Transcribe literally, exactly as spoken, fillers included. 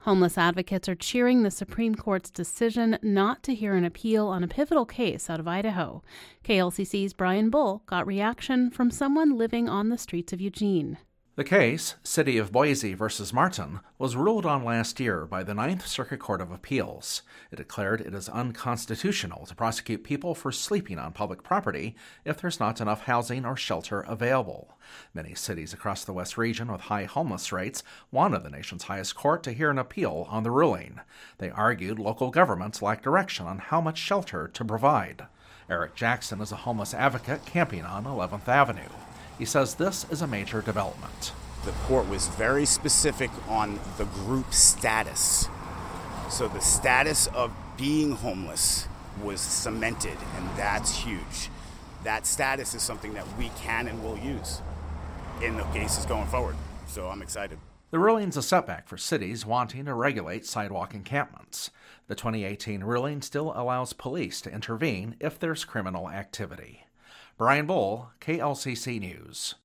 Homeless advocates are cheering the Supreme Court's decision not to hear an appeal on a pivotal case out of Idaho. K L C C's Brian Bull got reaction from someone living on the streets of Eugene. The case, City of Boise versus Martin, was ruled on last year by the Ninth Circuit Court of Appeals. It declared it is unconstitutional to prosecute people for sleeping on public property if there's not enough housing or shelter available. Many cities across the West region with high homeless rates wanted the nation's highest court to hear an appeal on the ruling. They argued local governments lack direction on how much shelter to provide. Eric Jackson is a homeless advocate camping on eleventh Avenue. He says this is a major development. The court was very specific on the group status. So the status of being homeless was cemented, and that's huge. That status is something that we can and will use in the cases going forward. So I'm excited. The ruling's a setback for cities wanting to regulate sidewalk encampments. The twenty eighteen ruling still allows police to intervene if there's criminal activity. Brian Bull, K L C C News.